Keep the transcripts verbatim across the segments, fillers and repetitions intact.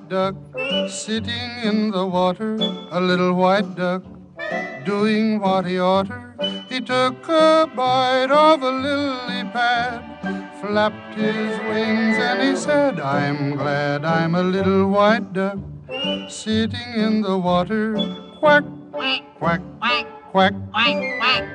white duck sitting in the water, a little white duck doing what he oughter. He took a bite of a lily pad, flapped his wings, and he said, I'm glad I'm a little white duck sitting in the water. Quack, quack, quack, quack, quack, quack.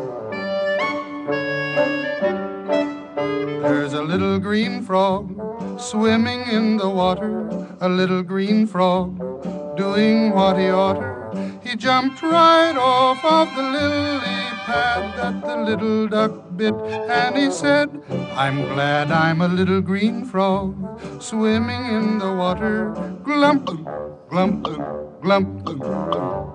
There's a little green frog swimming in the water, a little green frog doing what he oughter. He jumped right off of the lily pad that the little duck bit, and he said, I'm glad I'm a little green frog swimming in the water. Glump, glump, glump, glump.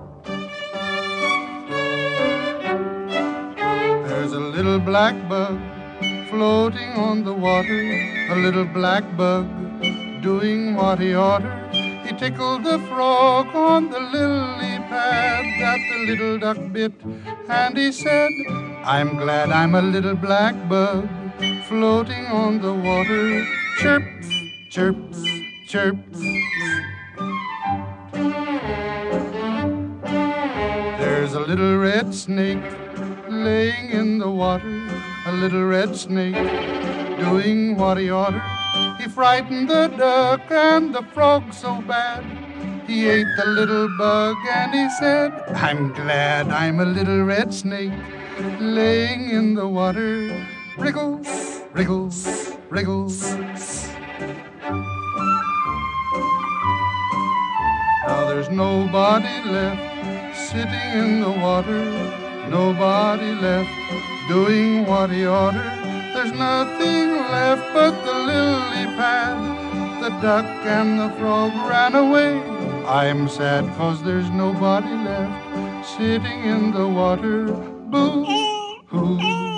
There's a little black bug floating on the water, a little black bug doing what he oughter. He tickled the frog on the lily pad that the little duck bit, and he said, I'm glad I'm a little black bug floating on the water. Chirp, chirp, chirp. There's a little red snake laying in the water, a little red snake doing what he oughter. He frightened the duck and the frog so bad, he ate the little bug and he said, I'm glad I'm a little red snake laying in the water. Wriggles, wriggles, wriggles. Now there's nobody left sitting in the water, nobody left doing what he oughter. There's nothing left but the lily pad. The duck and the frog ran away. I'm sad 'cause there's nobody left sitting in the water. Boo hoo.